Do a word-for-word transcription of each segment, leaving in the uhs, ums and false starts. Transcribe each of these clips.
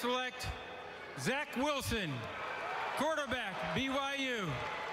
select Zach Wilson, quarterback, B Y U.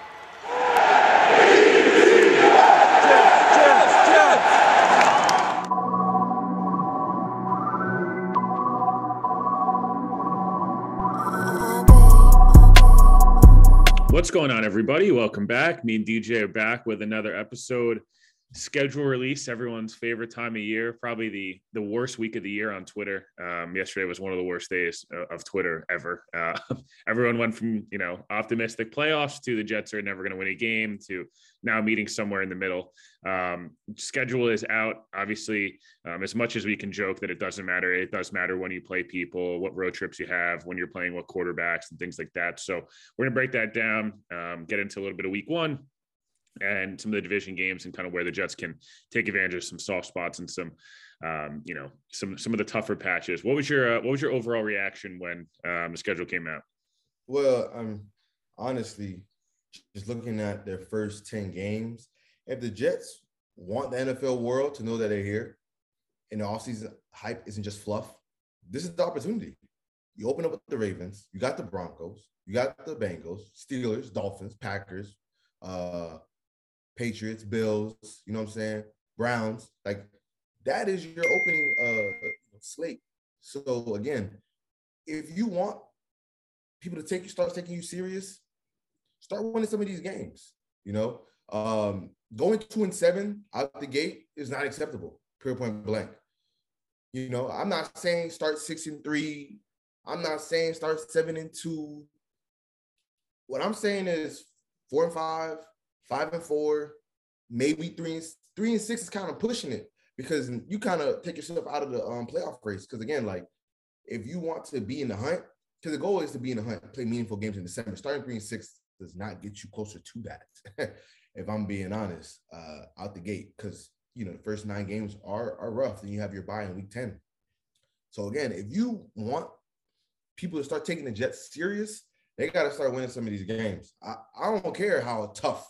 What's going on, everybody? Welcome back. Me and D J are back with another episode. Schedule release, everyone's favorite time of year, probably the the worst week of the year on Twitter. Um, yesterday was one of the worst days of Twitter ever. Uh, everyone went from, you know, optimistic playoffs to the Jets are never going to win a game to now meeting somewhere in the middle. Um, schedule is out. Obviously, um, as much as we can joke that it doesn't matter, it does matter when you play people, what road trips you have, when you're playing what quarterbacks and things like that. So we're going to break that down, um, get into a little bit of week one and some of the division games and kind of where the Jets can take advantage of some soft spots and some, um, you know, some some of the tougher patches. What was your uh, what was your overall reaction when um, the schedule came out? Well, um, honestly, just looking at their first ten games, if the Jets want the N F L world to know that they're here and the offseason hype isn't just fluff, this is the opportunity. You open up with the Ravens, you got the Broncos, you got the Bengals, Steelers, Dolphins, Packers, uh, Patriots, Bills, you know what I'm saying? Browns, like that is your opening uh, slate. So again, if you want people to take you, start taking you serious, start winning some of these games. You know, um, going two and seven out the gate is not acceptable. Pure point blank. You know, I'm not saying start six and three. I'm not saying start seven and two. What I'm saying is four and five. Five and four, maybe three and three and six is kind of pushing it because you kind of take yourself out of the um, playoff race. Because again, like if you want to be in the hunt, because the goal is to be in the hunt, play meaningful games in December. Starting three and six does not get you closer to that. If I'm being honest, uh, out the gate, because you know the first nine games are are rough. Then you have your bye in week ten. So again, if you want people to start taking the Jets serious, they got to start winning some of these games. I, I don't care how tough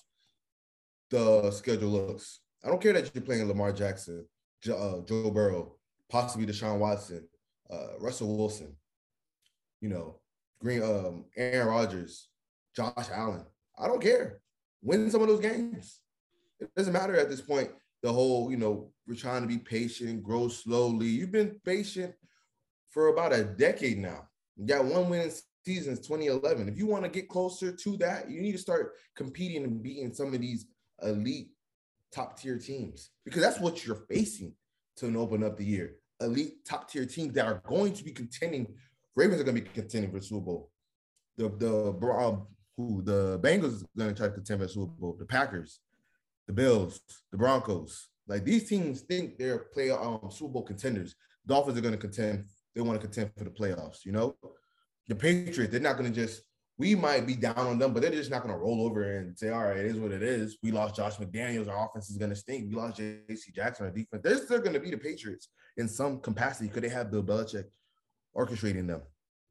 the schedule looks. I don't care that you're playing Lamar Jackson, uh, Joe Burrow, possibly Deshaun Watson, uh, Russell Wilson, you know, Green, um, Aaron Rodgers, Josh Allen. I don't care. Win some of those games. It doesn't matter at this point. The whole, you know, we're trying to be patient, grow slowly. You've been patient for about a decade now. You got one win season since twenty eleven. If you want to get closer to that, you need to start competing and beating some of these elite top tier teams, because that's what you're facing to open up the year. Elite top tier teams that are going to be contending. Ravens are going to be contending for the Super Bowl. The the um, who the Bengals are going to try to contend for the Super Bowl. The Packers, the Bills, the Broncos. Like these teams think they're play um, Super Bowl contenders. Dolphins are going to contend. They want to contend for the playoffs. You know, the Patriots, they're not going to just. We might be down on them, but they're just not going to roll over and say, all right, it is what it is. We lost Josh McDaniels. Our offense is going to stink. We lost J C Jackson. Our defense. They're still going to be the Patriots in some capacity because they have Bill Belichick orchestrating them.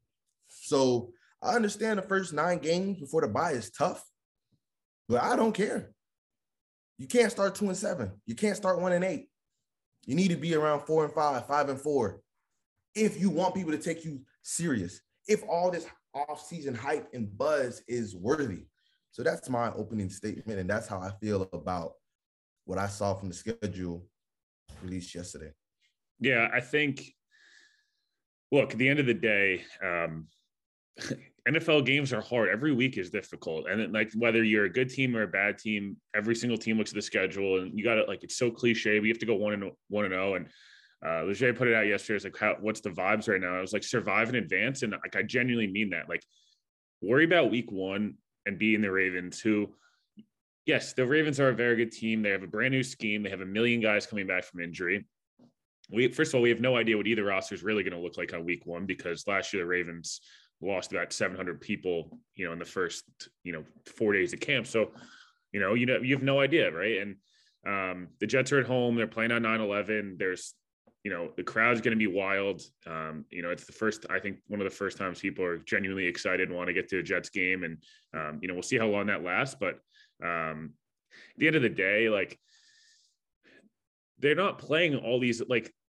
So I understand the first nine games before the bye is tough, but I don't care. You can't start two and seven. You can't start one and eight. You need to be around four and five, five and four. If you want people to take you serious, if all this off-season hype and buzz is worthy. So that's my opening statement, and that's how I feel about what I saw from the schedule released yesterday. Yeah, I think, look, at the end of the day, um, N F L games are hard. Every week is difficult. And then, like, whether you're a good team or a bad team, every single team looks at the schedule, and you got to, like, it's so cliche. We have to go one and one and oh, and Uh, Leger put it out yesterday. It's like, how, what's the vibes right now? I was like, survive in advance. And like, I genuinely mean that. Like, worry about week one and beating the Ravens, who, yes, the Ravens are a very good team. They have a brand new scheme. They have a million guys coming back from injury. We, first of all, we have no idea what either roster is really going to look like on week one, because last year the Ravens lost about seven hundred people, you know, in the first, you know, four days of camp. So, you know, you know, you have no idea. Right. And um, the Jets are at home. They're playing on nine eleven. There's, you know, the crowd's going to be wild. Um, you know, it's the first, I think one of the first times people are genuinely excited and want to get to a Jets game. And, um, you know, we'll see how long that lasts. But um, at the end of the day, like, they're not playing all these, like,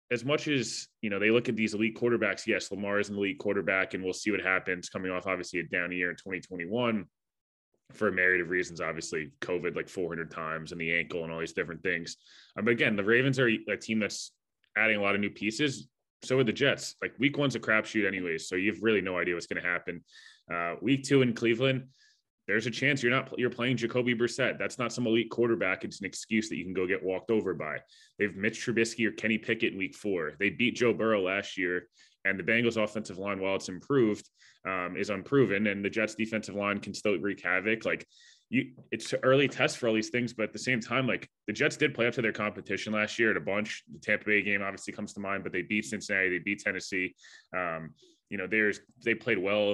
as much as, you know, they look at these elite quarterbacks, yes, Lamar is an elite quarterback, and we'll see what happens coming off, obviously, a down year in twenty twenty-one for a myriad of reasons, obviously, COVID like four hundred times and the ankle and all these different things. Um, but again, the Ravens are a team that's adding a lot of new pieces. So are the Jets. Like week one's a crapshoot anyways, so you've really no idea what's going to happen. Uh, week two in Cleveland, there's a chance you're not you're playing Jacoby Brissett. That's not some elite quarterback. It's an excuse that you can go get walked over by. They've Mitch Trubisky or Kenny Pickett in week four. They beat Joe Burrow last year, and the Bengals offensive line, while it's improved, um, is unproven, and the Jets defensive line can still wreak havoc. Like you, it's an early test for all these things, but at the same time, like the Jets did play up to their competition last year at a bunch. The Tampa Bay game obviously comes to mind, but they beat Cincinnati, they beat Tennessee. Um, you know, there's they played well.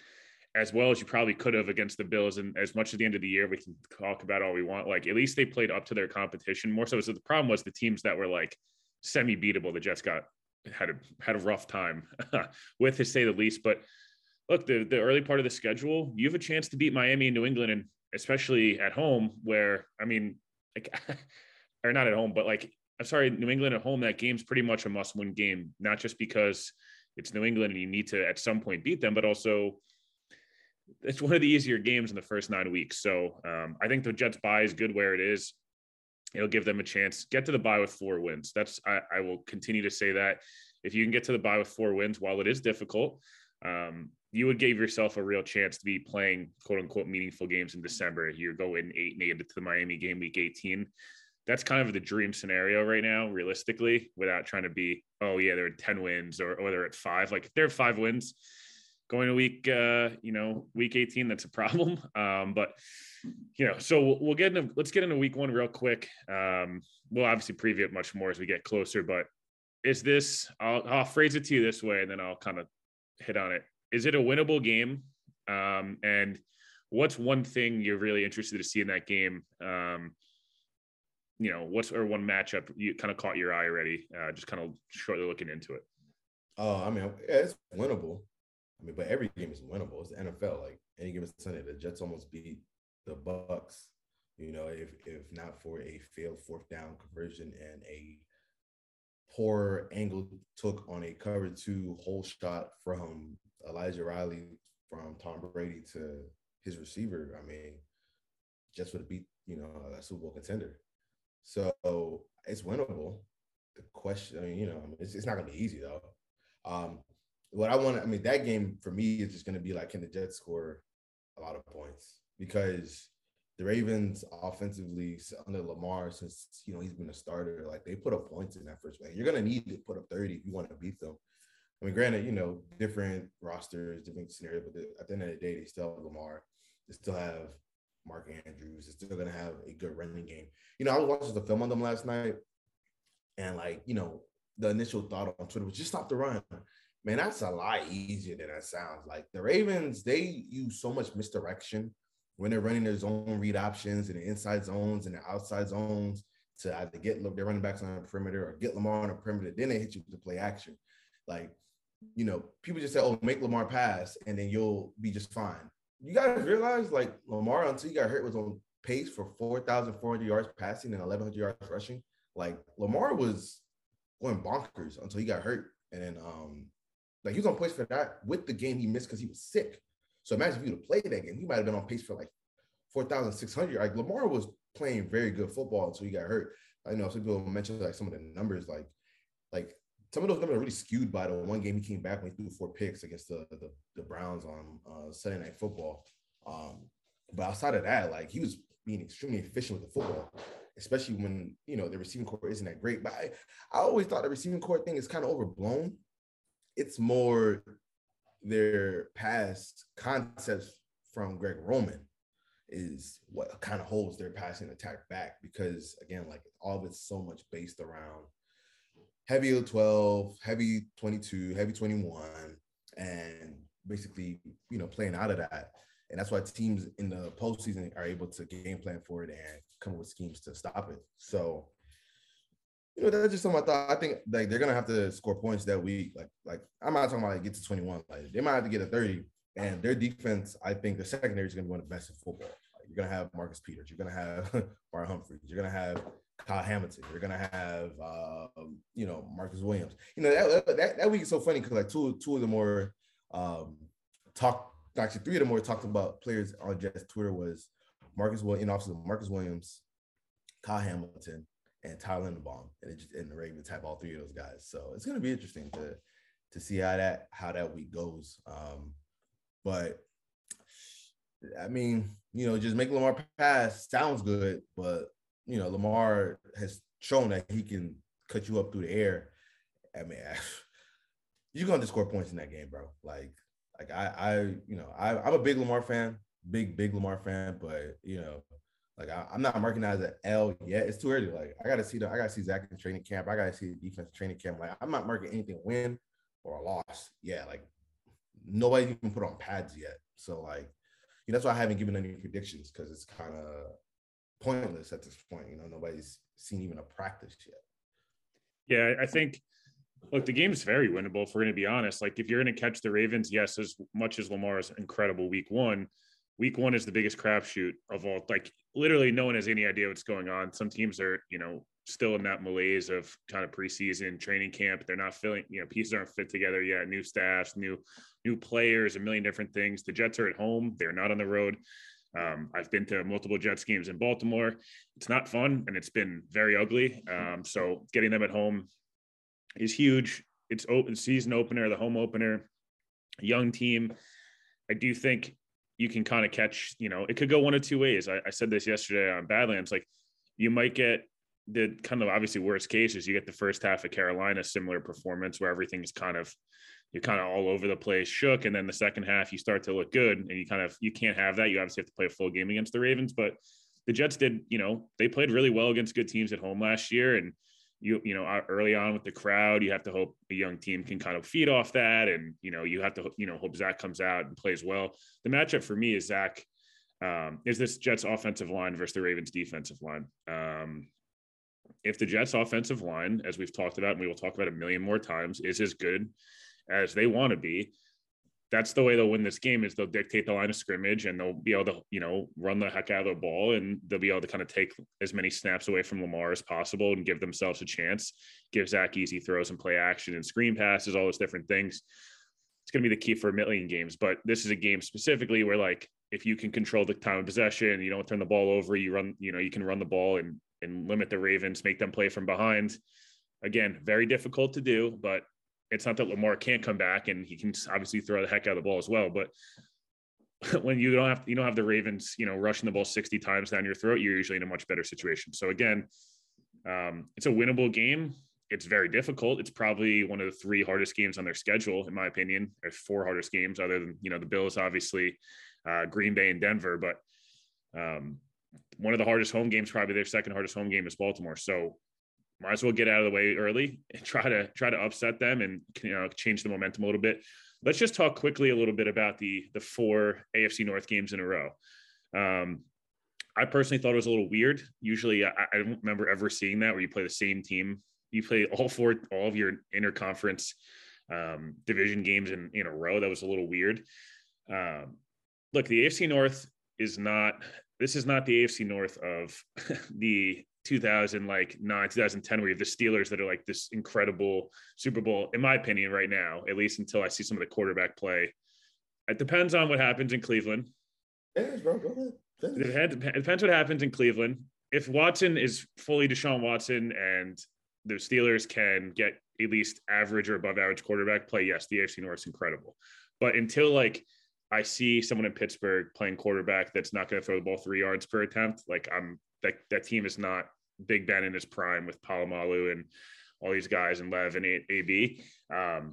As well as you probably could have against the Bills. And as much at the end of the year, we can talk about all we want. Like, at least they played up to their competition more so. So the problem was the teams that were like semi-beatable, the Jets got had a had a rough time with, to say the least. But look, the, the early part of the schedule, you have a chance to beat Miami and New England, and especially at home where, I mean, like, or not at home, but like, I'm sorry, New England at home, that game's pretty much a must-win game, not just because it's New England and you need to at some point beat them, but also it's one of the easier games in the first nine weeks. So um, I think the Jets bye is good where it is. It'll give them a chance. Get to the bye with four wins. That's I, I will continue to say that. If you can get to the bye with four wins, while it is difficult, um, you would give yourself a real chance to be playing quote unquote meaningful games in December. You're going eight and eight into the Miami game week eighteen. That's kind of the dream scenario right now, realistically, without trying to be, oh yeah, they're at ten wins or, or they're at five. Like if they're at five wins, going to week, uh, you know, week eighteen, that's a problem. Um, but, you know, so we'll, we'll get into, let's get into week one real quick. Um, we'll obviously preview it much more as we get closer, but is this, I'll, I'll phrase it to you this way, and then I'll kind of hit on it. Is it a winnable game? Um, and what's one thing you're really interested to see in that game? Um, you know, what's, or one matchup you kind of caught your eye already, uh, just kind of shortly looking into it. Oh, I mean, it's winnable. I mean, but every game is winnable. It's the N F L. Like any given Sunday, the Jets almost beat the Bucks. You know, if if not for a failed fourth down conversion and a poor angle took on a cover two hole shot from Elijah Riley from Tom Brady to his receiver, I mean, Jets would have beat, you know, a Super Bowl contender. So it's winnable. The question, I mean, you know, I mean, it's, it's not going to be easy though. Um, What I want to, I mean, that game for me is just going to be like, can the Jets score a lot of points? Because the Ravens offensively under Lamar, since, you know, he's been a starter, like they put up points in that first game. You're going to need to put up thirty if you want to beat them. I mean, granted, you know, different rosters, different scenarios, but at the end of the day, they still have Lamar. They still have Mark Andrews. They're still going to have a good running game. You know, I was watching the film on them last night, and like, you know, the initial thought on Twitter was just stop the run. Man, that's a lot easier than that sounds. Like the Ravens, they use so much misdirection when they're running their zone read options and the inside zones and the outside zones to either get their running backs on the perimeter or get Lamar on the perimeter. Then they hit you with the play action. Like, you know, people just say, oh, make Lamar pass and then you'll be just fine. You guys realize, like, Lamar, until he got hurt, was on pace for four thousand four hundred yards passing and eleven hundred yards rushing. Like, Lamar was going bonkers until he got hurt. And then, um, like, he was on pace for that with the game he missed because he was sick. So imagine if he would have played that game, he might have been on pace for like four thousand six hundred. Like, Lamar was playing very good football until he got hurt. I know some people mentioned like some of the numbers, like, like some of those numbers are really skewed by the one game he came back when he threw four picks against the the, the Browns on uh, Sunday Night Football. Um, but outside of that, like, he was being extremely efficient with the football, especially when, you know, the receiving core isn't that great. But I, I always thought the receiving core thing is kind of overblown. It's more their past concepts from Greg Roman is what kind of holds their passing attack back, because again, like, all of it's so much based around heavy twelve, heavy twenty-two, heavy twenty-one, and basically, you know, playing out of that. And that's why teams in the postseason are able to game plan for it and come up with schemes to stop it. So, you know, that's just something I thought. I think like they're gonna have to score points that week. Like, like I'm not talking about like get to twenty-one. Like, they might have to get a thirty. And their defense, I think the secondary is gonna be one of the best in football. Like, you're gonna have Marcus Peters. You're gonna have Byron Humphries. You're gonna have Kyle Hamilton. You're gonna have uh, you know, Marcus Williams. You know, that that, that week is so funny because like two two of the more um talk actually three of the more talked about players on Jets Twitter was Marcus Williams, and obviously Marcus Williams, Kyle Hamilton, and Tyler Linderbaum, and, it just, and the Ravens have all three of those guys. So it's gonna be interesting to to see how that how that week goes. Um, but I mean, you know, just make Lamar pass sounds good, but you know, Lamar has shown that he can cut you up through the air. I mean, you're gonna score points in that game, bro. Like, like I, I, you know, I, I'm a big Lamar fan, big, big Lamar fan, but you know, like I, I'm not marking that as an L yet. It's too early. Like I gotta see the, I gotta see Zach in training camp. I gotta see the defense training camp. Like I'm not marking anything a win or a loss. Yeah, like nobody's even put on pads yet. So like, you know, that's why I haven't given any predictions because it's kind of pointless at this point. You know, nobody's seen even a practice yet. Yeah, I think, look, the game's very winnable, if we're going to be honest. Like, if you're going to catch the Ravens, yes, as much as Lamar's incredible week one, week one is the biggest crapshoot of all. Like, literally no one has any idea what's going on. Some teams are, you know, still in that malaise of kind of preseason training camp. They're not feeling, you know, pieces aren't fit together yet. New staffs, new, new players, a million different things. The Jets are at home. They're not on the road. Um, I've been to multiple Jets games in Baltimore. It's not fun, and it's been very ugly. Um, so getting them at home is huge. It's open season opener, the home opener, young team. I do think you can kind of catch, you know, it could go one of two ways. I, I said this yesterday on Badlands. Like, you might get the kind of obviously worst case is you get the first half of Carolina, similar performance where everything's kind of, you're kind of all over the place, shook. And then the second half, you start to look good, and you kind of, you can't have that. You obviously have to play a full game against the Ravens, but the Jets did, you know, they played really well against good teams at home last year. And you, you know, early on with the crowd, you have to hope a young team can kind of feed off that. And, you know, you have to, you know, hope Zach comes out and plays well. The matchup for me is Zach, um, is this Jets offensive line versus the Ravens defensive line. Um, if the Jets offensive line, as we've talked about, and we will talk about a million more times, is as good as they want to be, that's the way they'll win this game. Is they'll dictate the line of scrimmage, and they'll be able to, you know, run the heck out of the ball, and they'll be able to kind of take as many snaps away from Lamar as possible and give themselves a chance, give Zach easy throws and play action and screen passes, all those different things. It's going to be the key for a million games, but this is a game specifically where, like, if you can control the time of possession, you don't turn the ball over, you run, you know, you can run the ball and, and limit the Ravens, make them play from behind. Again, very difficult to do, but it's not that Lamar can't come back, and he can obviously throw the heck out of the ball as well. But when you don't have, you don't have the Ravens, you know, rushing the ball sixty times down your throat, you're usually in a much better situation. So again, um, it's a winnable game. It's very difficult. It's probably one of the three hardest games on their schedule, in my opinion. There's four hardest games other than, you know, the Bills, obviously, uh, Green Bay and Denver. But um, one of the hardest home games, probably their second hardest home game, is Baltimore. So might as well get out of the way early and try to try to upset them and, you know, change the momentum a little bit. Let's just talk quickly a little bit about the the four A F C North games in a row. Um, I personally thought it was a little weird. Usually, I, I don't remember ever seeing that where you play the same team. You play all four, all of your interconference um, division games in, in a row. That was a little weird. Um, look, the A F C North is not. This is not the A F C North of the two thousand like nine, two thousand ten, where you have the Steelers that are like this incredible Super Bowl, in my opinion, right now, at least until I see some of the quarterback play. It depends on what happens in Cleveland. Finish, bro. Go ahead. Finish. It depends what happens in Cleveland. If Watson is fully Deshaun Watson and the Steelers can get at least average or above average quarterback play, yes, the A F C North is incredible. But until like I see someone in Pittsburgh playing quarterback that's not going to throw the ball three yards per attempt, like I'm that that team is not Big Ben in his prime with Palomalu and all these guys and Lev and A B. Um,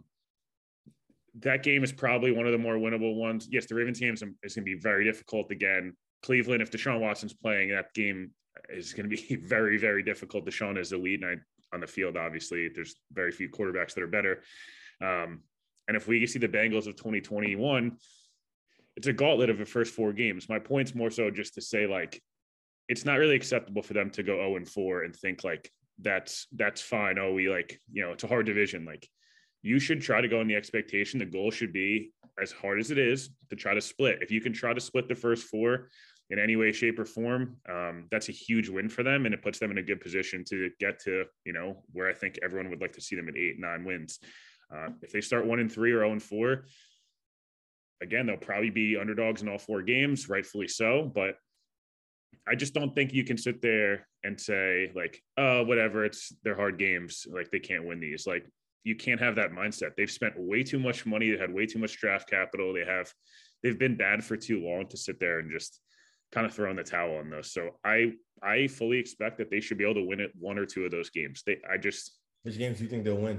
that game is probably one of the more winnable ones. Yes, the Ravens game is, is going to be very difficult again. Cleveland, if Deshaun Watson's playing, that game is going to be very, very difficult. Deshaun is elite, and I, on the field, obviously, there's very few quarterbacks that are better. Um, and if we see the Bengals of twenty twenty-one, it's a gauntlet of the first four games. My point's more so just to say, like, it's not really acceptable for them to go oh and four and think like that's that's fine. Oh, we like, you know, it's a hard division. Like, you should try to go in the expectation. The goal should be, as hard as it is, to try to split. If you can try to split the first four, in any way, shape, or form, um, that's a huge win for them. And it puts them in a good position to get to, you know, where I think everyone would like to see them at eight, nine wins. Uh, if they start one and three or oh and four, again, they'll probably be underdogs in all four games, rightfully so. But I just don't think you can sit there and say like, oh, whatever, it's they're hard games. Like they can't win these. Like you can't have that mindset. They've spent way too much money. They had way too much draft capital. They have, they've been bad for too long to sit there and just kind of throw in the towel on those. So I, I fully expect that they should be able to win it one or two of those games. They, I just, which games do you think they'll win?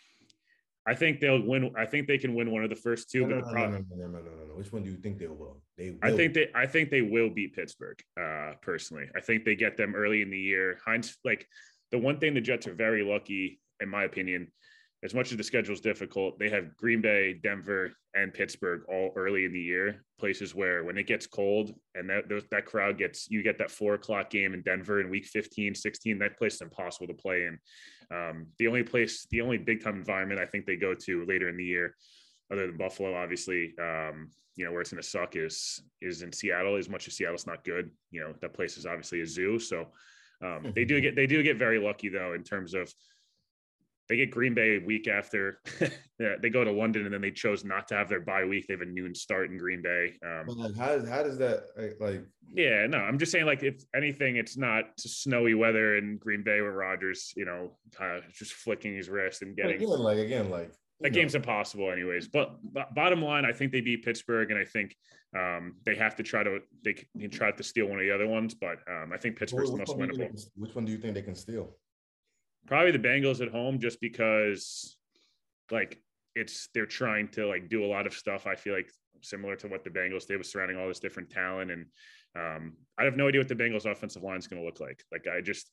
I think they'll win. I think they can win one of the first two. No, but no, the no, problem, no, no, no, no, no, no. Which one do you think they will? They will. I think they. I think they will beat Pittsburgh. Uh, personally, I think they get them early in the year. Heinz, like the one thing the Jets are very lucky, in my opinion, as much as the schedule is difficult, they have Green Bay, Denver, and Pittsburgh all early in the year. Places where when it gets cold and that those, that crowd gets, you get that four o'clock game in Denver in week fifteen, sixteen, that place is impossible to play in. Um, the only place, the only big time environment I think they go to later in the year, other than Buffalo, obviously, um, you know, where it's going to suck is, is in Seattle. As much as Seattle's not good, you know, that place is obviously a zoo. So um, they do get, they do get very lucky though, in terms of, they get Green Bay a week after they go to London, and then they chose not to have their bye week. They have a noon start in Green Bay. Um, like, how does how does that like? Yeah, no, I'm just saying, like, if anything, it's not snowy weather in Green Bay where Rodgers, you know, uh, just flicking his wrist and getting again, like again, like that game's impossible, anyways. But, but bottom line, I think they beat Pittsburgh, and I think um, they have to try to they can try to steal one of the other ones. But um, I think Pittsburgh's the most winnable. Can, which one do you think they can steal? Probably the Bengals at home, just because like it's they're trying to like do a lot of stuff. I feel like similar to what the Bengals did with surrounding all this different talent. And um, I have no idea what the Bengals offensive line is going to look like. Like I just,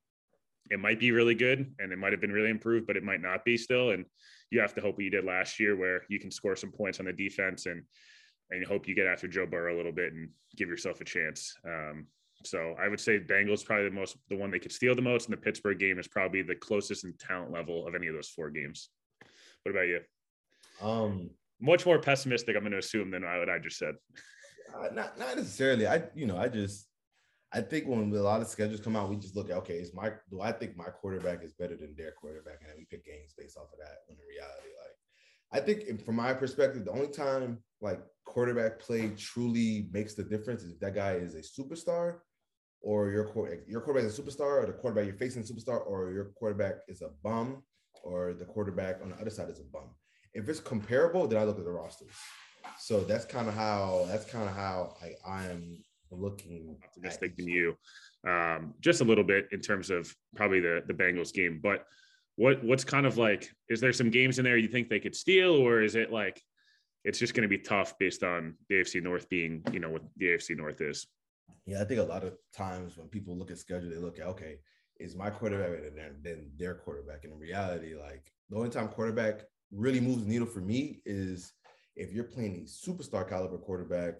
it might be really good and it might've been really improved, but it might not be still. And you have to hope what you did last year where you can score some points on the defense and, and hope you get after Joe Burrow a little bit and give yourself a chance. Um, So I would say Bengals probably the most, the one they could steal the most, and the Pittsburgh game is probably the closest in talent level of any of those four games. What about you? Um, much more pessimistic, I'm going to assume, than what I just said. Uh, not not necessarily. I you know I just I think when a lot of schedules come out, we just look at okay, is my do I think my quarterback is better than their quarterback, and then we pick games based off of that. When in reality, like I think from my perspective, the only time like quarterback play truly makes the difference is if that guy is a superstar, or your your quarterback is a superstar, or the quarterback you're facing is a superstar, or your quarterback is a bum, or the quarterback on the other side is a bum. If it's comparable, then I look at the rosters. So that's kind of how that's kind of how I, I am looking optimistic than you, um, just a little bit in terms of probably the the Bengals game. But what what's kind of like, is there some games in there you think they could steal, or is it like it's just going to be tough based on the A F C North being, you know, what the A F C North is? Yeah, I think a lot of times when people look at schedule, they look at, okay, is my quarterback better than, than their quarterback? And in reality, like the only time quarterback really moves the needle for me is if you're playing a superstar caliber quarterback,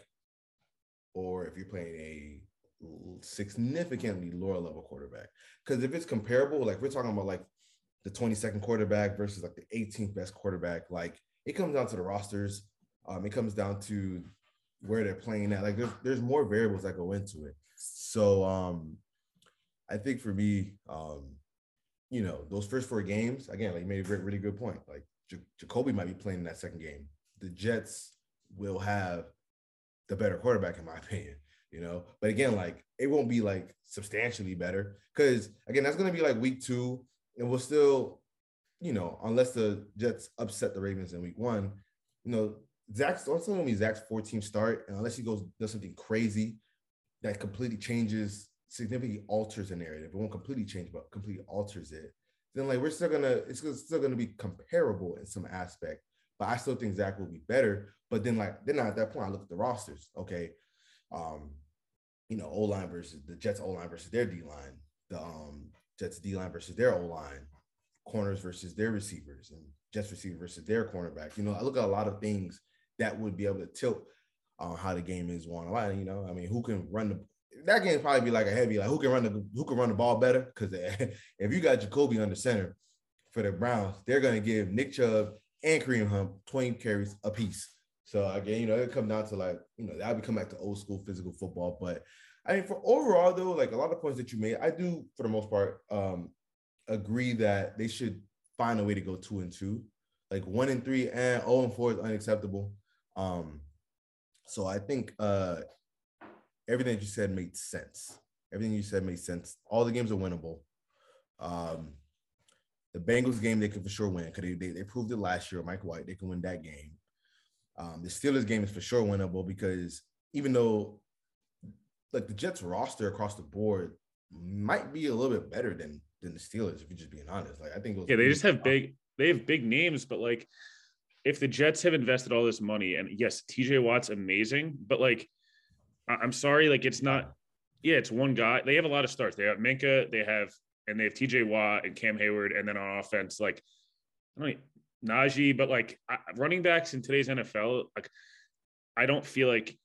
or if you're playing a significantly lower level quarterback. Because if it's comparable, like we're talking about like the twenty-second quarterback versus like the eighteenth best quarterback, like it comes down to the rosters. Um, it comes down to where they're playing at. Like there's, there's more variables that go into it. So um, I think for me, um, you know, those first four games, again, like you made a really, really good point. Like J- Jacoby might be playing in that second game. The Jets will have the better quarterback, in my opinion, you know, but again, like it won't be like substantially better. Cause again, that's going to be like week two and we'll still, you know, unless the Jets upset the Ravens in week one, you know, Zach's, don't tell me Zach's four-team start, and unless he goes does something crazy that completely changes, significantly alters the narrative. It won't completely change, but completely alters it. Then like we're still gonna, it's still gonna be comparable in some aspect. But I still think Zach will be better. But then like then at that point, I look at the rosters. Okay, um, you know, O-line versus the Jets O-line versus their D-line, the um Jets D-line versus their O-line, corners versus their receivers, and Jets receiver versus their cornerback. You know, I look at a lot of things that would be able to tilt on uh, how the game is won. You know, I mean, who can run the that game probably be like a heavy, like who can run the who can run the ball better? Because if you got Jacoby under center for the Browns, they're gonna give Nick Chubb and Kareem Hunt twenty carries apiece. So again, you know, it come down to like, you know, that would come back to old school physical football. But I mean, for overall though, like a lot of points that you made, I do for the most part um, agree that they should find a way to go two and two. Like one and three and zero and four is unacceptable. Um, so I think uh, everything that you said made sense. Everything you said made sense. All the games are winnable. Um, the Bengals game they can for sure win because they, they they proved it last year. Mike White, they can win that game. Um, the Steelers game is for sure winnable because even though like the Jets roster across the board might be a little bit better than than the Steelers, if you're just being honest. Like I think it was yeah, they just have big they have big names, but like if the Jets have invested all this money, and yes, T J Watt's amazing, but like I- I'm sorry, like it's not. Yeah, it's one guy. They have a lot of starts. They have Minka, they have and they have T J Watt and Cam Hayward, and then on offense, like I don't know, Najee, but like running backs in today's N F L, like I don't feel like.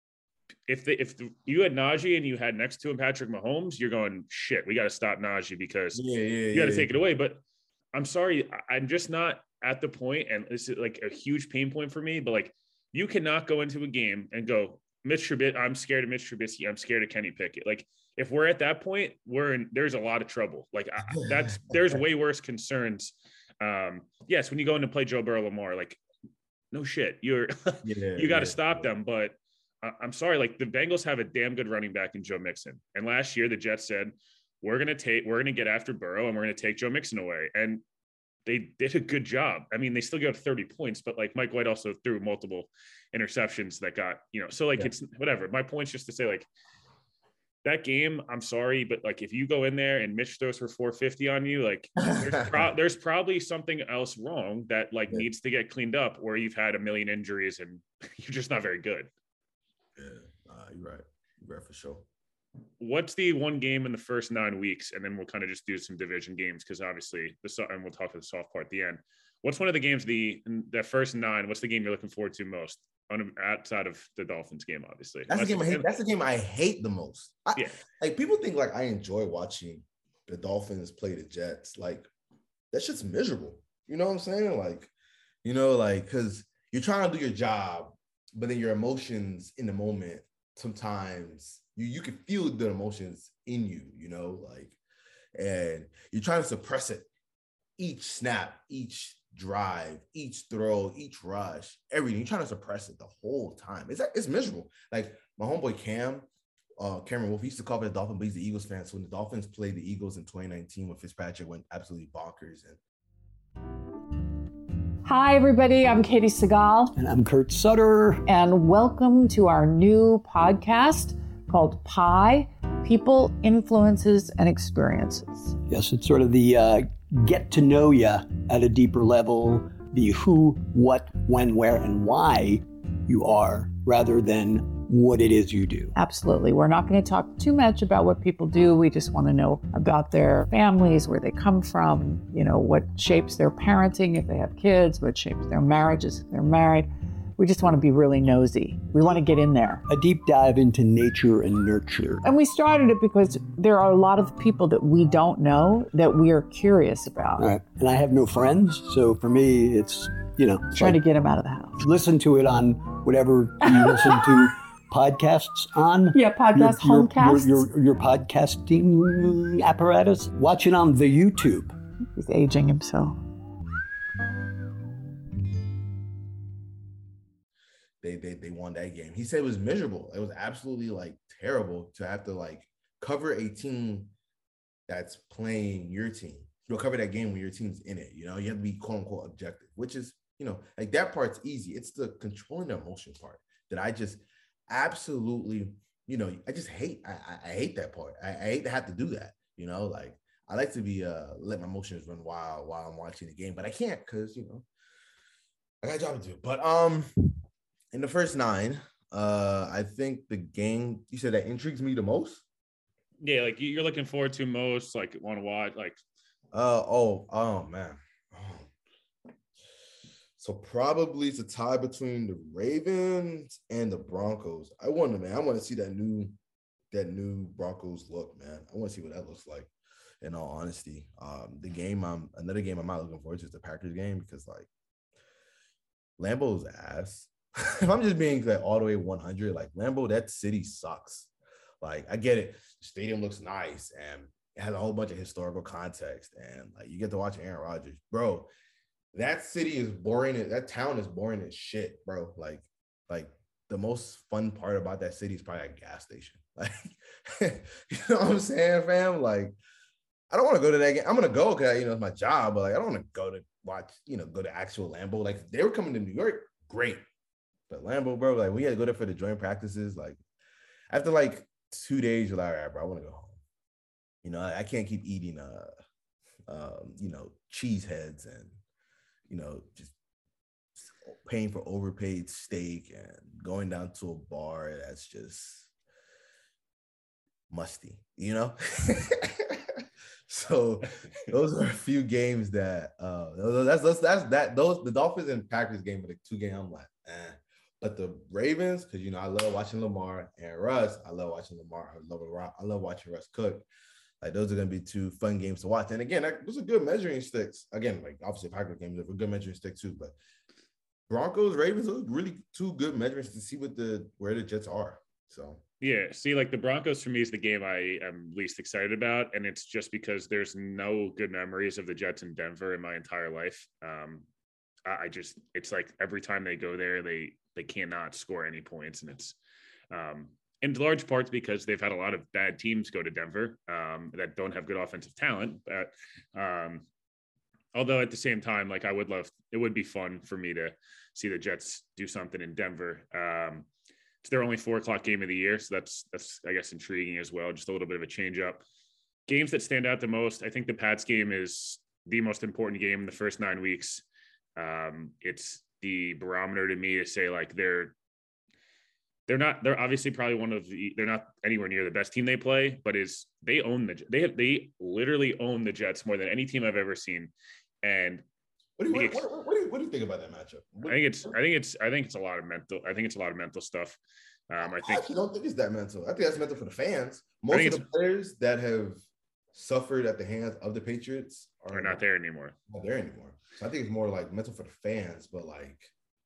If the, if the, you had Najee and you had next to him Patrick Mahomes, you're going, shit, we got to stop Najee because yeah, yeah, you got to yeah, take yeah. it away. But I'm sorry, I'm just not at the point, and this is like a huge pain point for me, but like you cannot go into a game and go, Mitch Trubisky, I'm scared of Mitch Trubisky, I'm scared of Kenny Pickett. Like if we're at that point, we're in, there's a lot of trouble. Like I, that's, there's way worse concerns. Um, yes, when you go in to play Joe Burrow Lamar, like no shit, you're, yeah, you got to yeah, stop yeah. them. But I'm sorry, like the Bengals have a damn good running back in Joe Mixon. And last year the Jets said, we're going to take, we're going to get after Burrow and we're going to take Joe Mixon away. And they did a good job. I mean, they still got thirty points, but like Mike White also threw multiple interceptions that got, you know, so like yeah. It's whatever. My point's just to say like that game, I'm sorry, but like if you go in there and Mitch throws for four fifty on you, like there's, pro- there's probably something else wrong that like yeah. needs to get cleaned up, or you've had a million injuries and you're just not very good. Yeah, uh, you're right. You're right for sure. What's the one game in the first nine weeks? And then we'll kind of just do some division games because obviously the and we'll talk to the soft part at the end. What's one of the games, the the first nine, what's the game you're looking forward to most on outside of the Dolphins game, obviously? That's the game I hate. That's the game I hate the most. I, yeah. Like people think like I enjoy watching the Dolphins play the Jets. Like that shit's miserable. You know what I'm saying? Like, you know, like because you're trying to do your job, but then your emotions in the moment, sometimes you, you can feel the emotions in you, you know, like, and you're trying to suppress it each snap, each drive, each throw, each rush, everything. You're trying to suppress it the whole time. It's it's miserable. Like my homeboy Cam, uh, Cameron Wolf, he used to cover the Dolphins, but he's the Eagles fan. So when the Dolphins played the Eagles in twenty nineteen when Fitzpatrick went absolutely bonkers. And Hi, everybody. I'm Katie Segal. And I'm Kurt Sutter. And welcome to our new podcast called Pi, People, Influences, and Experiences. Yes, it's sort of the uh, get to know you at a deeper level, the who, what, when, where, and why you are, rather than what it is you do. Absolutely. We're not going to talk too much about what people do. We just want to know about their families, where they come from, you know, what shapes their parenting if they have kids, what shapes their marriages if they're married. We just want to be really nosy. We want to get in there. A deep dive into nature and nurture. And we started it because there are a lot of people that we don't know that we are curious about. All right. And I have no friends. So for me, it's, you know. Trying like, to get them out of the house. Listen to it on whatever you listen to podcasts on. Yeah, podcast, your, your, homecasts. Your, your, your podcasting apparatus. Watch it on the YouTube. He's aging himself. They, they they won that game. He said it was miserable. It was absolutely like terrible to have to like cover a team that's playing your team. You'll cover that game when your team's in it. You know, you have to be quote unquote objective, which is, you know, like that part's easy. It's the controlling the emotion part that I just absolutely, you know, I just hate. I, I, I hate that part. I, I hate to have to do that. You know, like I like to be uh let my emotions run wild while I'm watching the game, but I can't because you know I got a job to do. But um. In the first nine, uh, I think the game you said that intrigues me the most. Yeah, like you're looking forward to most, like want to watch, like. Uh oh, oh man. Oh. So probably it's a tie between the Ravens and the Broncos. I wonder, man. I want to see that new, that new Broncos look, man. I want to see what that looks like. In all honesty, um, the game I'm another game I'm not looking forward to is the Packers game because like Lambeau's ass. if I'm just being like all the way one hundred, like Lambeau, that city sucks. Like I get it, the stadium looks nice and it has a whole bunch of historical context, and like you get to watch Aaron Rodgers, bro. That city is boring. That town is boring as shit, bro. Like, like the most fun part about that city is probably a gas station. Like, you know what I'm saying, fam? Like, I don't want to go to that game. I'm gonna go because you know it's my job, but like I don't want to go to watch, you know, go to actual Lambeau. Like if they were coming to New York, great. But Lambeau, bro, like we had to go there for the joint practices. Like after like two days, you're like, all right, bro, I want to go home. You know, I, I can't keep eating uh um, you know, cheese heads and you know, just paying for overpaid steak and going down to a bar that's just musty, you know? So those are a few games that uh that's that's that's that those the Dolphins and Packers game are the two games I'm like, eh. But the Ravens, because you know I love watching Lamar and Russ, I love watching Lamar, I love I love watching Russ cook. Like those are gonna be two fun games to watch. And again, that, those are good measuring sticks. Again, like obviously Packers games are a good measuring stick too, but Broncos, Ravens, those are really two good measurements to see what the where the Jets are. So yeah, see, like the Broncos for me is the game I am least excited about, and it's just because there's no good memories of the Jets in Denver in my entire life. Um, I, I just, it's like every time they go there, they they cannot score any points, and it's um, in large parts because they've had a lot of bad teams go to Denver um, that don't have good offensive talent. But um, although at the same time, like I would love, it would be fun for me to see the Jets do something in Denver. Um, It's their only four o'clock game of the year. So that's, that's, I guess, intriguing as well. Just a little bit of a change up. Games that stand out the most, I think the Pats game is the most important game in the first nine weeks. Um, it's the barometer to me to say like they're, they're not, they're obviously probably one of the, they're not anywhere near the best team they play, but is they own the, they have, they literally own the Jets more than any team I've ever seen. And What do you what, what, what, do you, what do you think about that matchup? What, I think it's I think it's I think it's a lot of mental. I think it's a lot of mental stuff. Um, I think I actually don't think it's that mental. I think that's mental for the fans. Most of the players that have suffered at the hands of the Patriots are not there anymore. Not there anymore. So I think it's more like mental for the fans, but like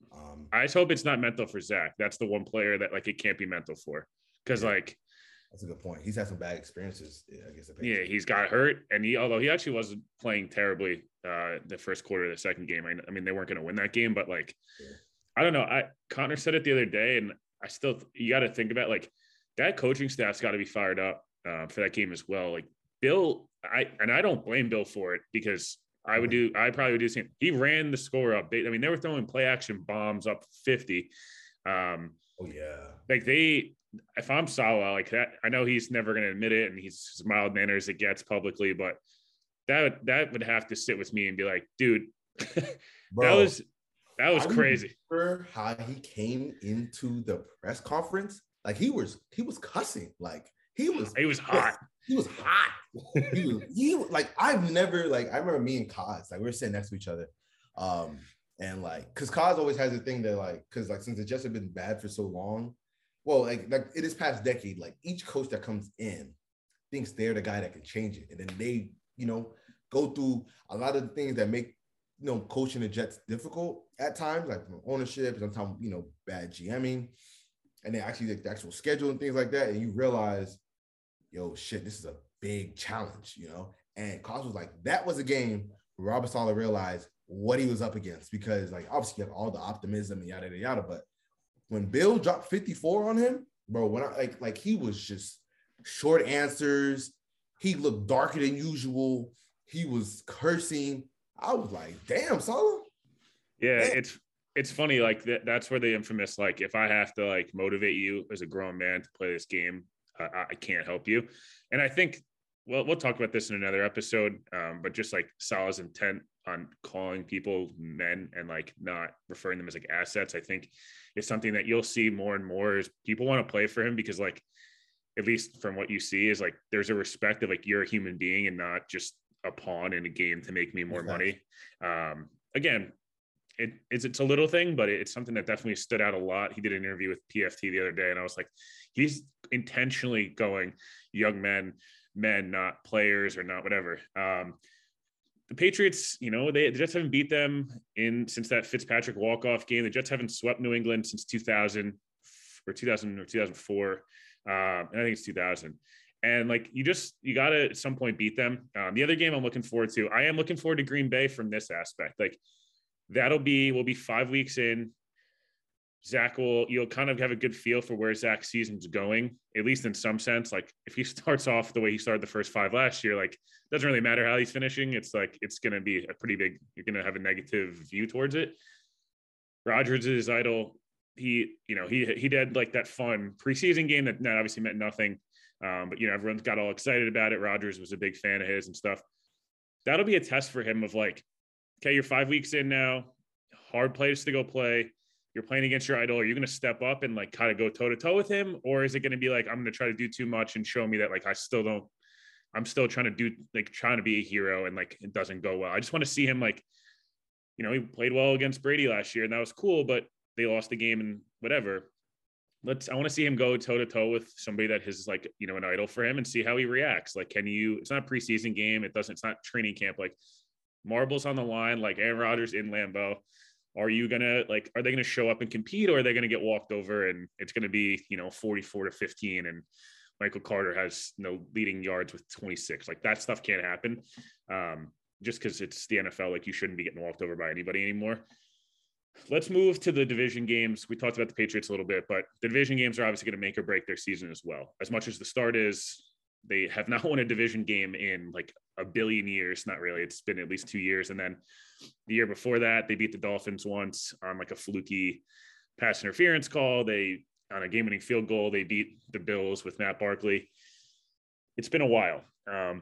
um I just hope it's not mental for Zach. That's the one player that like it can't be mental for. Because yeah. like That's a good point. He's had some bad experiences, I guess. Yeah, he's got hurt, and he although he actually wasn't playing terribly uh, the first quarter of the second game. I, I mean, they weren't going to win that game, but like, yeah. I don't know. I Connor said it the other day, and I still you got to think about like that coaching staff's got to be fired up uh, for that game as well. Like Bill, I and I don't blame Bill for it because I would do. I probably would do the same. He ran the score up. They, I mean, they were throwing play action bombs up fifty. Um, oh yeah, like they. If I'm Salah, like that, I know he's never going to admit it, and he's as mild mannered as it gets publicly, but that would, that would have to sit with me and be like, dude, Bro, that was that was I crazy. Remember how he came into the press conference? Like he was he was cussing, like he was he was hot. He was hot. he was he was like I've never like I remember me and Kaz, like we were sitting next to each other, um, and like because Kaz always has a thing that like because like since the Jets have been bad for so long. Well, like, like it is past decade, like each coach that comes in thinks they're the guy that can change it. And then they, you know, go through a lot of the things that make, you know, coaching the Jets difficult at times, like ownership, sometimes, you know, bad GMing, and then actually like, the actual schedule and things like that. And you realize, yo, shit, this is a big challenge, you know? And Cox was like, that was a game where Robert Saleh realized what he was up against because, like, obviously you have all the optimism and yada, yada, yada, but when Bill dropped fifty-four on him, bro, when I like like he was just short answers. He looked darker than usual. He was cursing. I was like, damn, Salah. Yeah, damn. it's it's funny. Like that, that's where the infamous like, if I have to like motivate you as a grown man to play this game, uh, I can't help you. And I think, well, we'll talk about this in another episode. Um, but just like Salah's intent on calling people men and like not referring them as like assets, I think is something that you'll see more and more is people want to play for him because like, at least from what you see is like, there's a respect of like, you're a human being and not just a pawn in a game to make me more exactly. money. Um, again, it, it's, it's a little thing, but it's something that definitely stood out a lot. He did an interview with P F T the other day and I was like, he's intentionally going young men, men, not players or not whatever. Um, the Patriots, you know, they the Jets haven't beat them in since that Fitzpatrick walk-off game. The Jets haven't swept New England since two thousand or two thousand or two thousand four. Um, and I think it's two thousand. And like, you just, you got to at some point beat them. Um, the other game I'm looking forward to, I am looking forward to Green Bay from this aspect. Like that'll be, we'll be five weeks in. Zach will, you'll kind of have a good feel for where Zach's season's going, at least in some sense. Like if he starts off the way he started the first five last year, like it doesn't really matter how he's finishing. It's like, it's going to be a pretty big, you're going to have a negative view towards it. Rodgers is his idol. He, you know, he, he did like that fun preseason game that, that obviously meant nothing. Um, but you know, everyone's got all excited about it. Rodgers was a big fan of his and stuff. That'll be a test for him of like, okay, you're five weeks in now, hard place to go play. You're playing against your idol. Are you going to step up and like kind of go toe to toe with him? Or is it going to be like, I'm going to try to do too much and show me that like, I still don't, I'm still trying to do like trying to be a hero and like, it doesn't go well. I just want to see him like, you know, he played well against Brady last year and that was cool, but they lost the game and whatever. Let's, I want to see him go toe to toe with somebody that is like, you know, an idol for him and see how he reacts. Like, can you, it's not a preseason game. It doesn't, it's not training camp. Like marbles on the line, like Aaron Rodgers in Lambeau. Are you going to like, are they going to show up and compete or are they going to get walked over and it's going to be, you know, forty-four to fifteen and Michael Carter has no leading yards with twenty-six. Like that stuff can't happen. Um, just cause it's the N F L. Like you shouldn't be getting walked over by anybody anymore. Let's move to the division games. We talked about the Patriots a little bit, but the division games are obviously going to make or break their season as well. As much as the start is, they have not won a division game in like a billion years. Not really. It's been at least two years. And then the year before that, they beat the Dolphins once on like a fluky pass interference call. They, on a game-winning field goal, they beat the Bills with Matt Barkley. It's been a while. Um,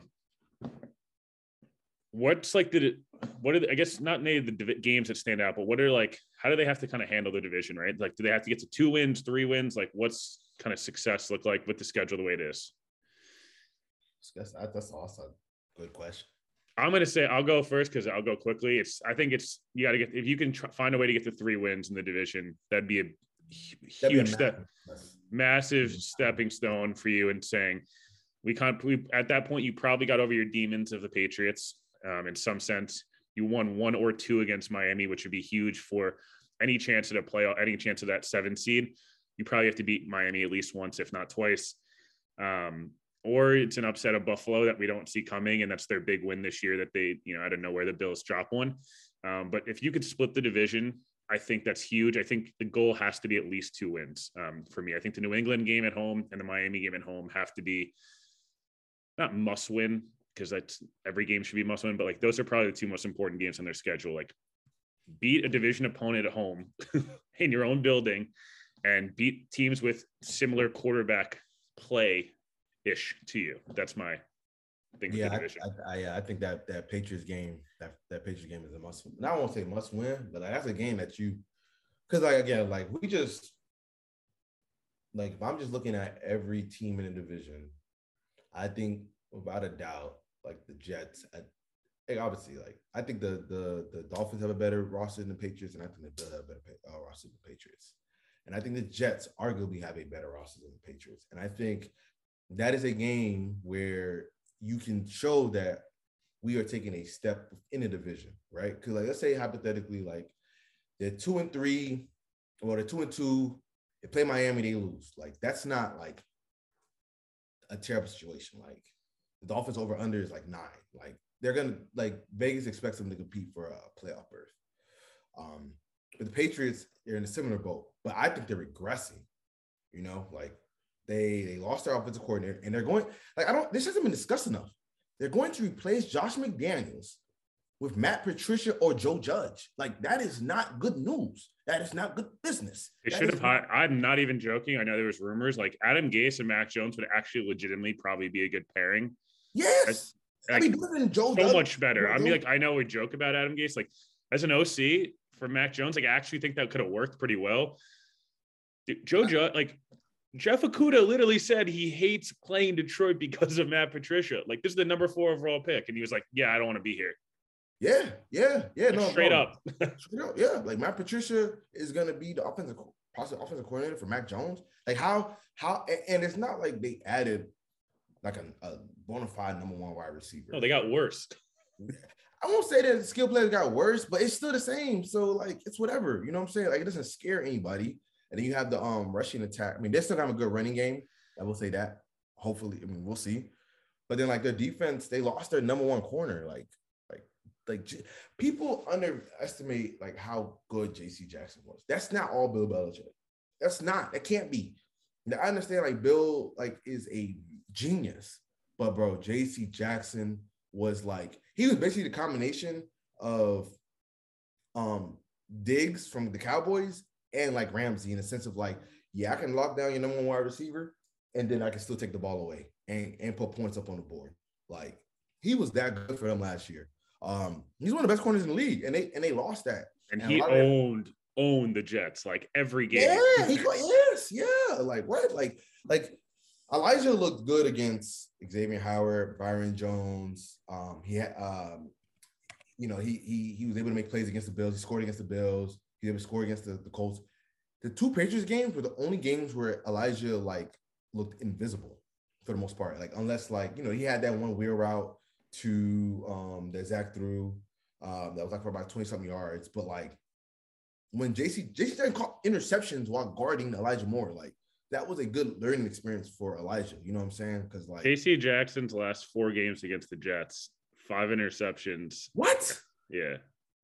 what's like the, what are the, I guess not many of the div- games that stand out, but what are like, how do they have to kind of handle the division, right? Like, do they have to get to two wins, three wins? Like what's kind of success look like with the schedule the way it is? That's, that's awesome. Good question. I'm going to say I'll go first because I'll go quickly. It's I think it's you got to get if you can try, find a way to get to three wins in the division, that'd be a huge that'd be a step, massive stepping stone for you. And saying we can't we, at that point you probably got over your demons of the Patriots. Um, in some sense, you won one or two against Miami, which would be huge for any chance at a playoff, any chance of that seven seed. You probably have to beat Miami at least once, if not twice. Um, Or it's an upset of Buffalo that we don't see coming, and that's their big win this year that they, you know, out of nowhere, the Bills drop one. Um, but if you could split the division, I think that's huge. I think the goal has to be at least two wins um, for me. I think the New England game at home and the Miami game at home have to be not must win because that's every game should be must win, but like those are probably the two most important games on their schedule. Like beat a division opponent at home in your own building and beat teams with similar quarterback play ish to you. That's my thing. Yeah, I, I, I think that that Patriots game, that, that Patriots game is a must. Now I won't say must win, but like, that's a game that you, because like again, like we just, like if I'm just looking at every team in the division, I think without a doubt, like the Jets, I, like obviously, like I think the the the Dolphins have a better roster than the Patriots, and I think the Bills have a better uh, roster than the Patriots, and I think the Jets arguably have a better roster than the Patriots, and I think that is a game where you can show that we are taking a step in the division, right? Because like let's say hypothetically, like they're two and three, or they're two and two, they play Miami, they lose. Like that's not like a terrible situation. Like the Dolphins over under is like nine. Like they're gonna like Vegas expects them to compete for a playoff berth. Um, but the Patriots, they're in a similar boat, but I think they're regressing. You know, like. They they lost their offensive coordinator, and they're going like I don't. This hasn't been discussed enough. They're going to replace Josh McDaniels with Matt Patricia or Joe Judge. Like that is not good news. That is not good business. They that should have. Not- I'm not even joking. I know there was rumors like Adam Gase and Mac Jones would actually legitimately probably be a good pairing. Yes, like, I mean better than Joe. So Judge. much better. I mean, like I know we joke about Adam Gase, like as an O C for Mac Jones, like I actually think that could have worked pretty well. Dude, Joe Judge, like. Jeff Okuda literally said he hates playing Detroit because of Matt Patricia. Like, this is the number four overall pick. And he was like, yeah, I don't want to be here. Yeah, yeah, yeah. No, straight no. up. Straight up. Yeah. Like Matt Patricia is going to be the offensive, possible offensive coordinator for Mac Jones. Like how, how, and it's not like they added like a, a bona fide number one wide receiver. No, they got worse. I won't say that the skill players got worse, but it's still the same. So like it's whatever. You know what I'm saying? Like it doesn't scare anybody. And then you have the um rushing attack. I mean, they still have a good running game. I will say that. Hopefully, I mean, we'll see. But then like their defense, they lost their number one corner. Like, like, like people underestimate like how good J C Jackson was. That's not all Bill Belichick. That's not. It can't be. Now, I understand like Bill like is a genius, but bro, J C Jackson was like he was basically the combination of um Diggs from the Cowboys and like Ramsey in the sense of like, yeah, I can lock down your number one wide receiver, and then I can still take the ball away and, and put points up on the board. Like he was that good for them last year. Um, he's one of the best corners in the league, and they and they lost that. And, and he owned owned the Jets like every game. Yeah, he yes, yeah. Like what? Like like Elijah looked good against Xavier Howard, Byron Jones. Um, he had um, you know, he he he was able to make plays against the Bills. He scored against the Bills. He was able to score against the, the Colts. The two Patriots games were the only games where Elijah like looked invisible for the most part. Like unless like, you know, he had that one wheel route to um that Zach threw um that was like for about twenty something yards. But like when J C J C didn't call interceptions while guarding Elijah Moore, like that was a good learning experience for Elijah. You know what I'm saying? Because like J C Jackson's last four games against the Jets, five interceptions. What? Yeah.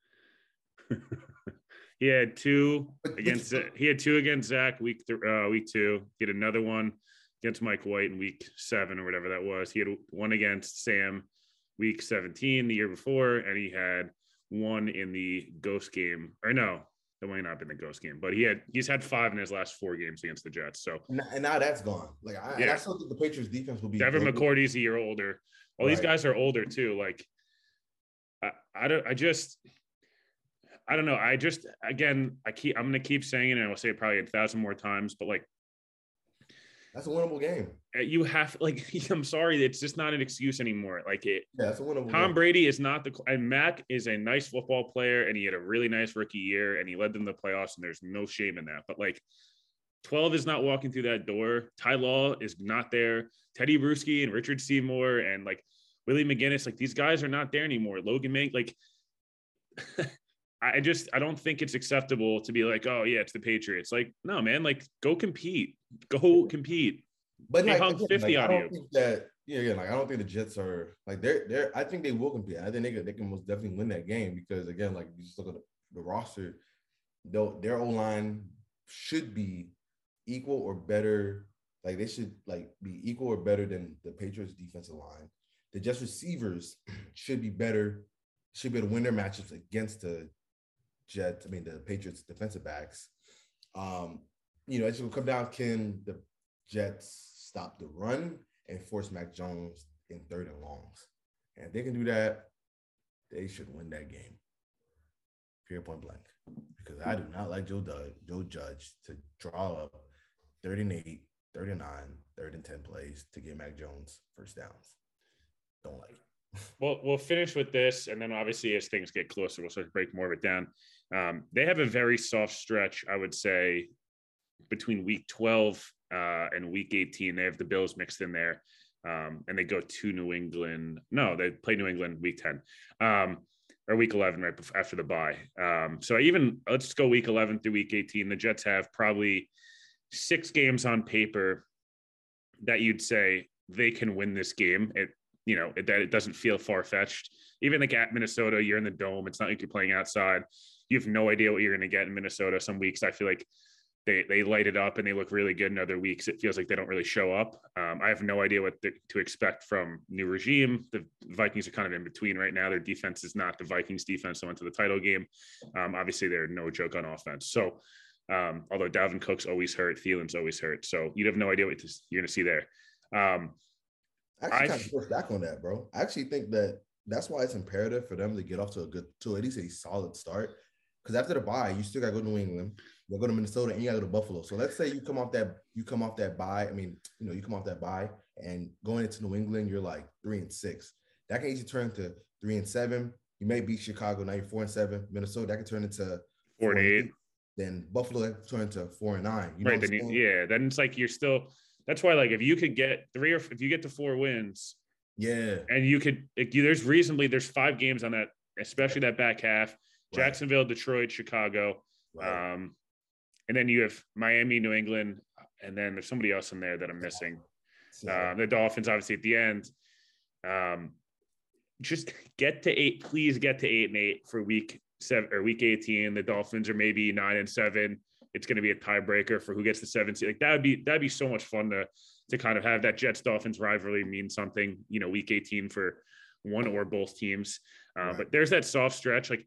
He had two against he had two against Zach week th- uh, week two. He had another one against Mike White in week seven or whatever that was. He had one against Sam week seventeen the year before, and he had one in the ghost game. Or no, that might not have been the ghost game, but he had he's had five in his last four games against the Jets. So and now that's gone. Like I, yeah. I still think the Patriots defense will be. Devin McCourty's a year older. All right. These guys are older too. Like I, I don't. I just. I don't know. I just, again, I keep, I'm going to keep saying it, and I'll say it probably a thousand more times, but like, that's a winnable game. You have, like, I'm sorry, it's just not an excuse anymore. Like, it, yeah, that's a winnable Tom game. Brady is not the, and Mac is a nice football player, and he had a really nice rookie year, and he led them to the playoffs, and there's no shame in that. But like, twelve is not walking through that door. Ty Law is not there. Teddy Bruschi and Richard Seymour and like Willie McGinnis, like these guys are not there anymore. Logan Mank, like, I just, I don't think it's acceptable to be like, oh yeah, it's the Patriots. Like, no, man, like go compete, go compete. But they like, hung again, fifty like, on I you. don't think that, yeah, yeah, like I don't think the Jets are like they're they're. I think they will compete. I think they can, they can most definitely win that game because again, like you just look at the, the roster, though their O line should be equal or better. Like they should like be equal or better than the Patriots defensive line. The Jets receivers should be better. Should be able to win their matchups against the Jets, I mean the Patriots defensive backs. Um, you know, it's gonna come down, can the Jets stop the run and force Mac Jones in third and longs? And if they can do that, they should win that game. Period, point blank. Because I do not like Joe Dud, Joe Judge to draw up third and eight, third and nine, third and ten plays to get Mac Jones first downs. Don't like it. Well, we'll finish with this, and then obviously as things get closer, we'll start to break more of it down. Um, they have a very soft stretch, I would say, between week twelve uh, and week eighteen. They have the Bills mixed in there, um, and they go to New England. No, they play New England week ten um, or week eleven right before, after the bye. Um, so even let's go week eleven through week eighteen. The Jets have probably six games on paper that you'd say they can win this game. It you know, it, that it doesn't feel far-fetched. Even like at Minnesota, you're in the dome. It's not like you're playing outside. You have no idea what you're going to get in Minnesota. Some weeks I feel like they they light it up and they look really good. In other weeks, it feels like they don't really show up. Um, I have no idea what the, to expect from new regime. The Vikings are kind of in between right now. Their defense is not the Vikings defense that went to the title game. Um, obviously, they're no joke on offense. So um, although Dalvin Cook's always hurt, Thielen's always hurt. So you'd have no idea what to, you're going to see there. Um, I actually kind of push back on that, bro. I actually think that that's why it's imperative for them to get off to a good, to at least a solid start. Because after the bye, you still got to go to New England, you go to Minnesota, and you got to go to Buffalo. So let's say you come off that, you come off that bye. I mean, you know, you come off that bye, and going into New England, you're like three and six. That can easily turn to three and seven. You may beat Chicago, now you're four and seven. Minnesota, that can turn into four and eight. eight. Then Buffalo, that can turn into four and nine. You know right. Then you, yeah. Then it's like you're still. That's why, like, if you could get three or if you get to four wins, yeah, and you could, like, you, there's reasonably there's five games on that especially that back half. Right. Jacksonville, Detroit, Chicago. Right. Um, and then you have Miami, New England, and then there's somebody else in there that I'm missing. Uh, the Dolphins, obviously, at the end. Um, just get to eight. Please get to eight and eight for week seven or week eighteen. The Dolphins are maybe nine and seven. It's going to be a tiebreaker for who gets the seven seed. Like that would be that'd be so much fun to to kind of have that Jets Dolphins rivalry mean something. You know, week eighteen for one or both teams. Uh, right. But there's that soft stretch. Like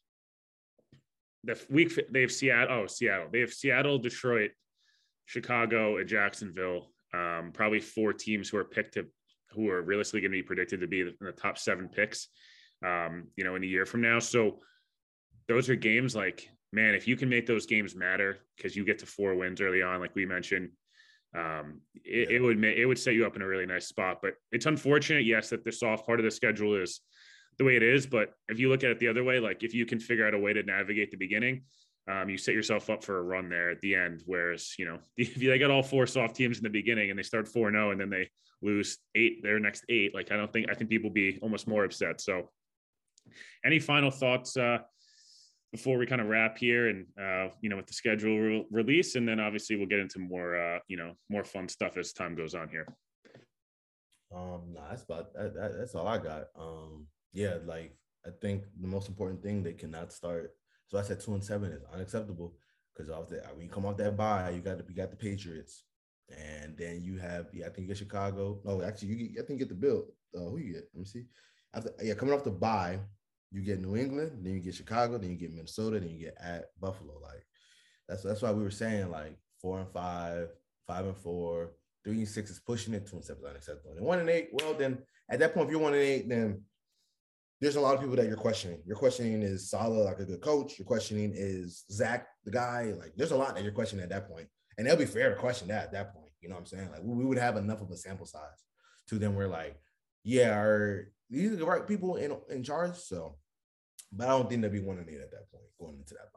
the week they have Seattle. Oh, Seattle. They have Seattle, Detroit, Chicago, and Jacksonville. Um, probably four teams who are picked to, who are realistically going to be predicted to be in the top seven picks, um, you know, in a year from now. So those are games like, man, if you can make those games matter because you get to four wins early on, like we mentioned, um, it, yeah. it would it would set you up in a really nice spot. But it's unfortunate, yes, that the soft part of the schedule is the way it is. But if you look at it the other way, like if you can figure out a way to navigate the beginning, Um, you set yourself up for a run there at the end. Whereas, you know, if they got all four soft teams in the beginning and they start four and oh and then they lose eight, their next eight, like I don't think, I think people be almost more upset. So any final thoughts uh, before we kind of wrap here and, uh, you know, with the schedule re- release, and then obviously we'll get into more, uh, you know, more fun stuff as time goes on here. Um, no, nah, that's about, that, that, that's all I got. Um, yeah, like I think the most important thing, they cannot start. So I said two and seven is unacceptable because off the when you come off that bye, you got the, you got the Patriots, and then you have yeah, I think you get Chicago. No, actually, you get, I think you get the Bill. Uh, who you get? Let me see. After, yeah, coming off the bye, you get New England, then you get Chicago, then you get Minnesota, then you get at Buffalo. Like that's that's why we were saying like four and five, five and four, three and six is pushing it. Two and seven is unacceptable. And one and eight, well then at that point, if you're one and eight, then there's a lot of people that you're questioning. You're questioning is Saleh like a good coach? You're questioning is Zach the guy? Like there's a lot that you're questioning at that point. And it'll be fair to question that at that point. You know what I'm saying? Like we, we would have enough of a sample size to then we're like, yeah, are these are the right people in, in charge? So, but I don't think they'll be one and eight at that point going into that bye.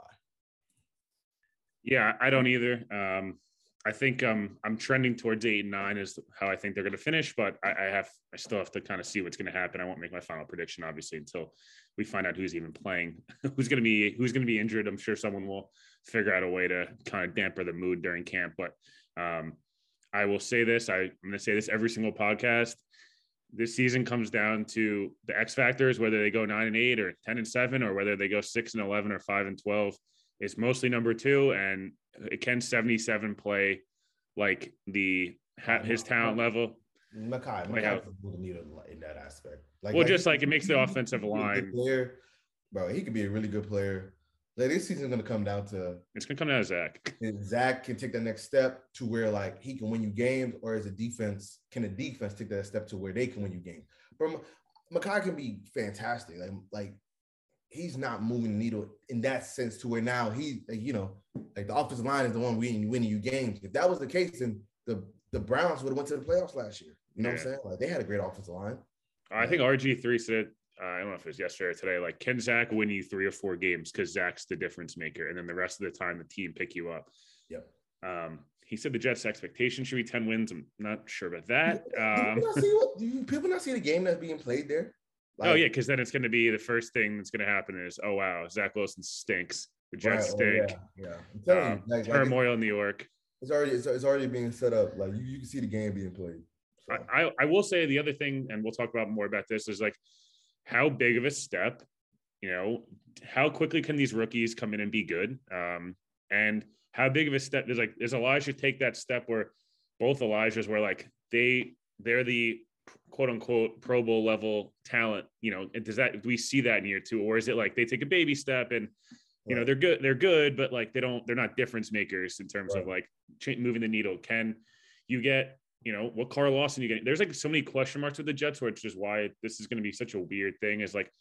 Yeah, I don't either. Um, I think um, I'm trending towards eight and nine is how I think they're going to finish, but I, I have, I still have to kind of see what's going to happen. I won't make my final prediction, obviously, until we find out who's even playing, who's going to be, who's going to be injured. I'm sure someone will figure out a way to kind of damper the mood during camp. But um, I will say this, I, I'm going to say this every single podcast. This season comes down to the X factors, whether they go nine and eight or ten and seven, or whether they go six and eleven or five and twelve. It's mostly number two, and can seventy-seven play like the his talent level? Mekhi, Mekhi will need in that aspect. Like, well, like, just like it makes the offensive line. Player, bro, he could be a really good player. Like this season's gonna come down to it's gonna come down to Zach. And Zach can take that next step to where like he can win you games, or as a defense, can a defense take that step to where they can win you games? But Mekhi can be fantastic. Like like. He's not moving the needle in that sense to where now he, like, you know, like the offensive line is the one winning, winning you games. If that was the case, then the, the Browns would have went to the playoffs last year. You know yeah. what I'm saying? Like they had a great offensive line. I think R G three said, uh, I don't know if it was yesterday or today, like, can Zach win you three or four games because Zach's the difference maker, and then the rest of the time the team pick you up. Yep. Um, he said the Jets' expectation should be ten wins. I'm not sure about that. Um, do, people not see what, do people not see the game that's being played there? Like, oh, yeah, because then it's going to be the first thing that's going to happen is, oh, wow, Zach Wilson stinks. The Jets right, stink. Oh, yeah, yeah. I'm telling um, you. Like, turmoil like in New York. It's already it's, it's already being set up. Like, you, you can see the game being played. So. I, I, I will say the other thing, and we'll talk about more about this, is, like, how big of a step, you know, how quickly can these rookies come in and be good? Um, and how big of a step – there's, like, does Elijah take that step where both Elijahs were, like, they, they're the – quote unquote Pro Bowl level talent, you know, and does that, do we see that in year two, or is it like they take a baby step and, you right. know, they're good, they're good, but like, they don't, they're not difference makers in terms right. of like ch- moving the needle. Can you get, you know, what Carl Lawson you get? There's like so many question marks with the Jets, which is why this is going to be such a weird thing is like,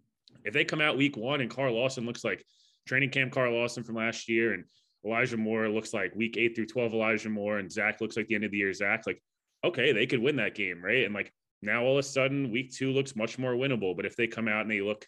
if they come out week one and Carl Lawson looks like training camp Carl Lawson from last year, and Elijah Moore looks like week eight through twelve Elijah Moore, and Zach looks like the end of the year Zach, like, okay, they could win that game, right? And like now all of a sudden week two looks much more winnable. But if they come out and they look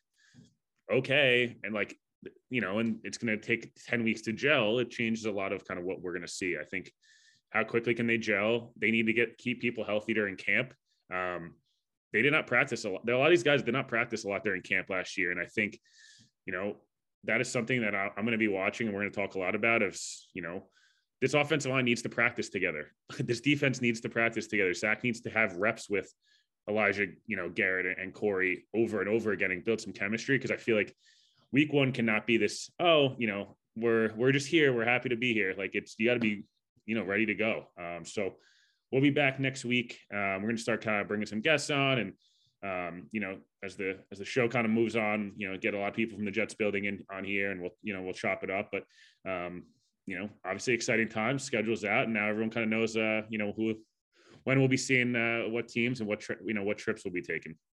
okay and like, you know, and it's going to take ten weeks to gel, it changes a lot of kind of what we're going to see. I think how quickly can they gel? They need to get keep people healthy during camp. Um, they did not practice a lot. A lot of these guys did not practice a lot during camp last year. And I think, you know, that is something that I, I'm going to be watching and we're going to talk a lot about of, you know, this offensive line needs to practice together. This defense needs to practice together. Zach needs to have reps with Elijah, you know, Garrett and Corey over and over again and build some chemistry. Cause I feel like week one cannot be this, oh, you know, we're, we're just here. We're happy to be here. Like it's, you got to be, you know, ready to go. Um, so we'll be back next week. Um, we're going to start kind of bringing some guests on and, um, you know, as the, as the show kind of moves on, you know, get a lot of people from the Jets building in on here and we'll, you know, we'll chop it up, but, um, you know, obviously exciting times, schedule's out and now everyone kind of knows, uh, you know, who, when we'll be seeing uh, what teams and what, tri- you know, what trips we'll be taking.